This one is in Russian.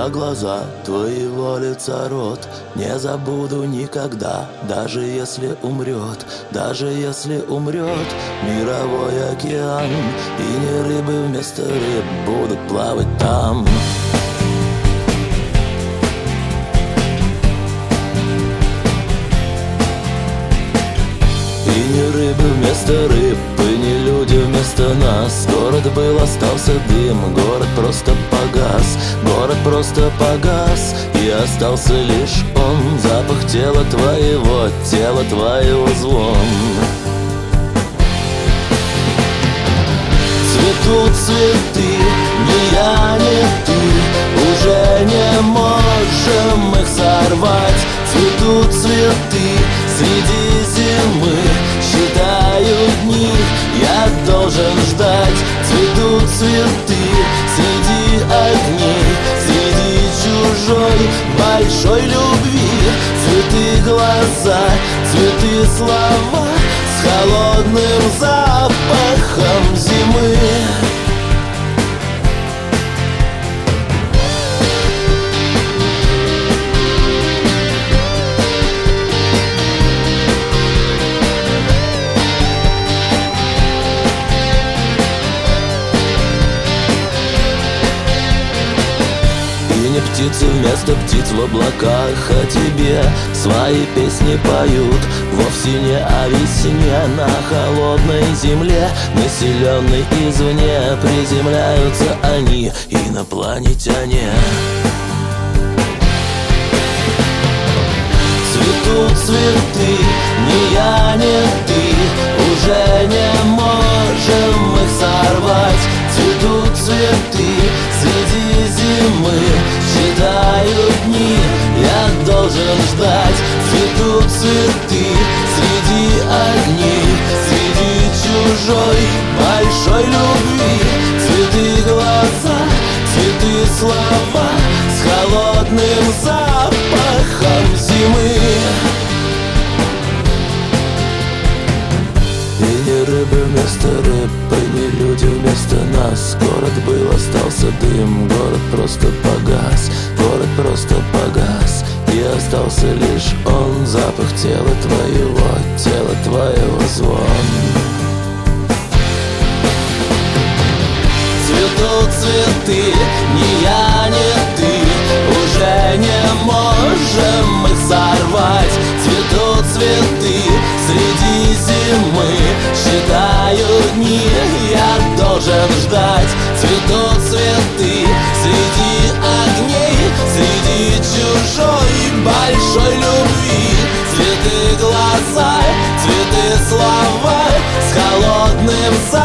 на глаза твоего лица рот не забуду никогда, даже если умрет, даже если умрет мировой океан, и не рыбы вместо рыб будут плавать там. И не рыбы вместо рыб, и не люди вместо нас. Город был, остался дым, город просто погас, город просто погас, и остался лишь он, запах тела твоего звон. Цветут цветы, ни я, ни ты, уже не можем их сорвать. Цветут цветы среди зимы, считаю дни, я должен ждать. Цветут цветы среди огней, среди чужой большой любви. Цветы глаза, цветы слова с холодным запахом зимы. Птицы вместо птиц в облаках о тебе свои песни поют. Вовсе не о весне на холодной земле, населенной извне, приземляются они, инопланетяне. Цветут цветы, ни я, ни ты, уже не можем их сорвать. Цветут цветы среди зимы, считаю дни, я должен ждать. Цветут цветы среди огней, среди чужой большой любви. Цветы глаза, цветы слова с холодным запахом зимы. И не рыбы вместо рыб, и не люди вместо нас. Город был, остался дым, город просто погас, город просто погас, и остался лишь он, запах тела твоего звон. Цветут цветы, ни я, ни ты, уже не можем их сорвать. Цветут цветы среди зимы, считаю дни, я должен ждать. Цветут цветы среди огней, среди чужой большой любви. Цветы глаза, цветы слова с холодным запахом